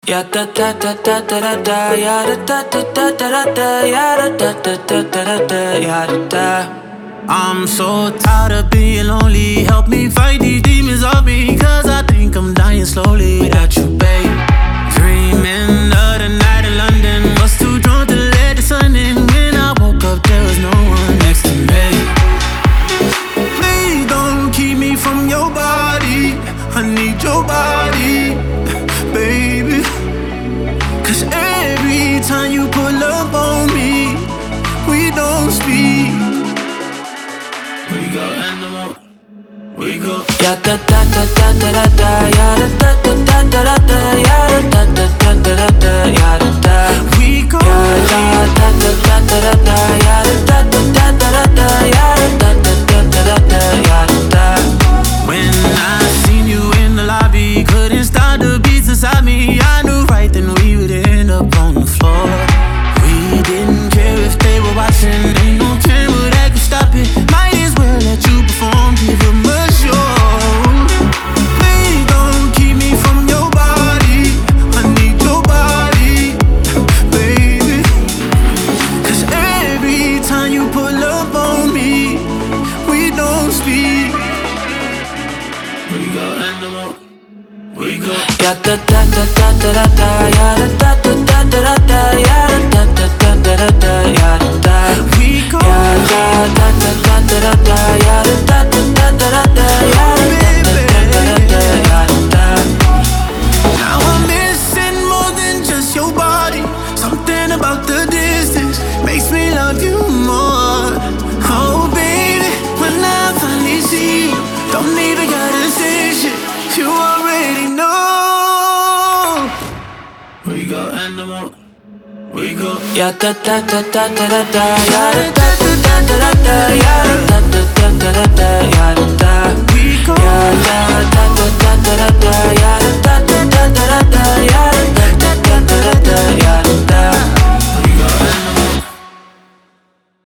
Ya da da da da da da da, ya da da da da da da da, ya da da da da da da da, ya da da. I'm so tired of being lonely. Help me fight these demons off me, 'cause I think I'm dying slowly without you, babe. Dreaming of the night in London, was too drunk to let the sun in. When I woke up, there was no one next to me. Please don't keep me from your body. I need your body, baby. 'Cause every time you pull up on me, we don't speak. We go animal, we go. Ya da da da da da da da, ya da da da da da da, ya da da da da da, ya da da. We go. Ya da da da da da da, ya da da da da da, ya da da da da, ya da. When I seen you in the lobby, couldn't stop the beats inside me. I knew right then we would end up on the floor. We didn't care if they were watching. Ain't no camera that could stop it. Might as well let you perform, give them a show. Please don't keep me from your body. I need your body, baby. 'Cause every time you pull up on me, we don't speak. We go animal, we go. Ya da da da da da da, ya da da da da da, ya da da da da, ya da. We go. Ya da da da da da, ya da da da da, ya da, ya da. Now I'm missing more than just your body. Something about the distance makes me love you more. Oh baby, when I finally see you, don't even gotta say shit, you already know. We go animal, we go. Ya da da da da da da, ya da da da da da, ya da da da da, ya da da.